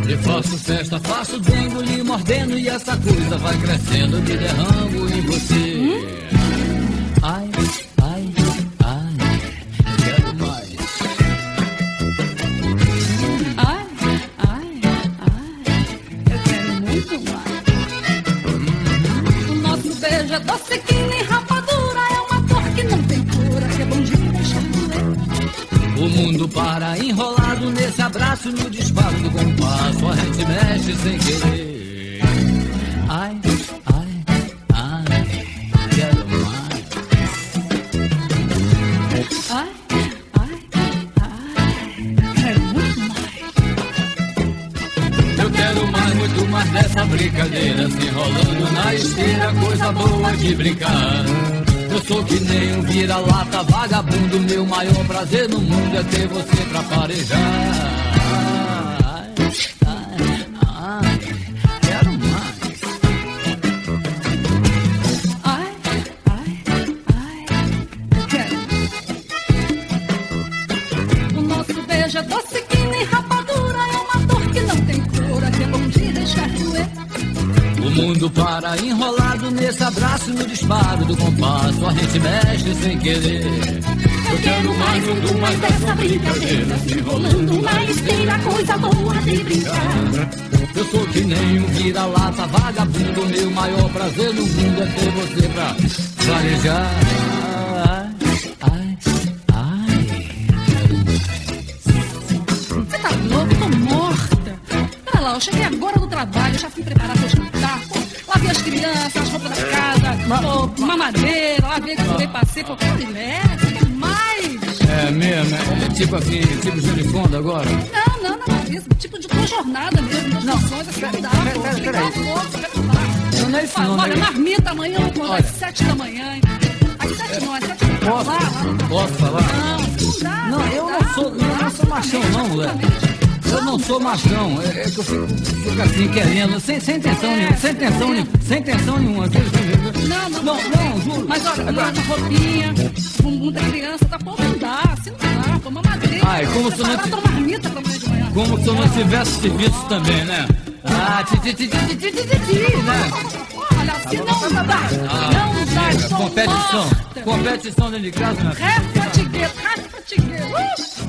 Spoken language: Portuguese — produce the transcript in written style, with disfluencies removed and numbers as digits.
E faço festa, faço dengo, lhe mordendo, e essa coisa vai crescendo, me derramo em você. Ai, ai, ai, quero mais. Ai, ai, ai, eu quero muito mais. O nosso beijo é doce que nem rapadura, é uma dor que não tem cura, que é bom de deixar doer. O mundo para enrolado nesse abraço, no disparo do compasso, a gente mexe sem querer. Ai, ai, ai, quero mais. Ai, ai, ai, quero muito mais. Eu quero mais, muito mais dessa brincadeira, se enrolando na esteira, coisa boa de brincar. Eu sou que nem um vira-lata vagabundo, meu maior prazer no mundo é ter você pra farejar. Ai, ai, ai, quero mais. Ai, ai, ai, eu quero. O nosso beijo é doce que nem rapadura, é uma dor que não tem cura, que é bom de deixar doer. O mundo para enrolado nesse abraço, no disparo do compasso, a gente mexe sem querer. Eu quero mais, muito mais dessa brincadeira, se enrolando na esteira, coisa boa de brincar. Eu sou que nem um vira-lata vagabundo, meu maior prazer no mundo é ter você pra farejar. Ai, ai, Você tá louco? Tô morta. Pera lá, eu cheguei agora do trabalho, já fui preparar pra jantar. Lavei as crianças, as roupas da casa, mamadeira, lavei, curei, passei, pô, mulher, mais. É mesmo, é tipo assim, tipo Gelifonda agora? Não, nada disso, tipo de jornada mesmo, nas funções, assim, dá, pô, ficar um pouco, Não é isso não, olha, né? marmita amanhã, às 7 da manhã, hein? Às 7 não, às 7 da manhã. Posso falar? Não dá. Não, eu não sou machão não, mulher. Eu não sou machão, é que eu fico assim querendo, sem intenção nenhuma, sem intenção nenhuma. Não, juro. Mas olha, agora na roupinha, bumbum da criança, tá bom, não dá, assim não dá, pô, mamadeira. Ai, como se eu não tomar marmita pra amanhã de manhã. Como se eu não tivesse serviço também, né? Ah, né? Olha, assim não dá, não dá, Competição dentro de casa, né? Resta tigueiro.